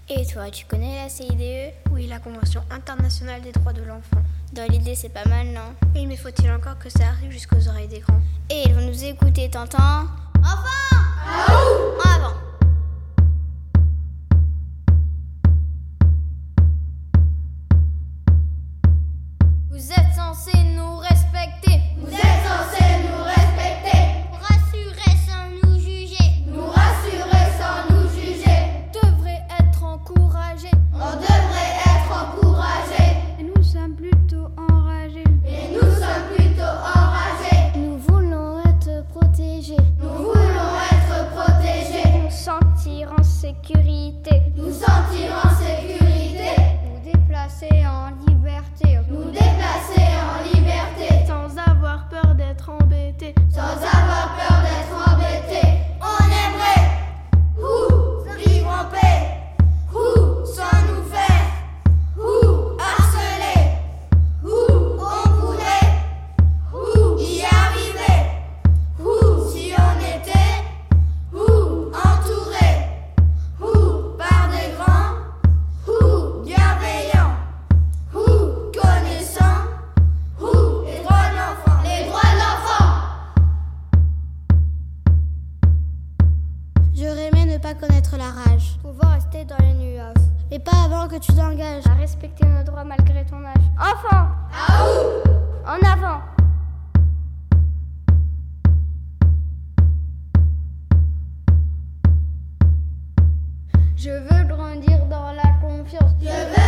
Et toi, tu connais la CIDE? Oui, la Convention internationale des droits de l'enfant. Dans l'idée, c'est pas mal, non? Oui, mais faut-il encore que ça arrive jusqu'aux oreilles des grands? Et ils vont nous écouter, t'entends? Enfants! En avant! Vous êtes censés nous respecter. Vous êtes censés nous respecter. Rassurer sans nous juger. Nous rassurer sans nous juger. Devrait être encouragés. On devrait être encouragés. Et nous sommes plutôt enragés. Et nous sommes plutôt enragés. Nous voulons être protégés. Nous voulons être protégés. Nous sentir en sécurité. Nous sentir en sécurité. Nous déplacer en liberté. Nous déplacer en liberté. Sans avoir peur d'être embêtés. Sans avoir peur d'être embêtés. On aimerait vivre en paix. Sans nous faire harceler. On pourrait y arriver. Si on était entouré par des grands bienveillants, connaissant les droits de l'enfant. Les droits de l'enfant. J'aurais aimé ne pas connaître la rage. Pouvoir rester dans les nuages. Mais pas avant que tu t'engages à respecter nos droits malgré ton âge. Enfant! En avant! Je veux grandir dans la confiance. Je veux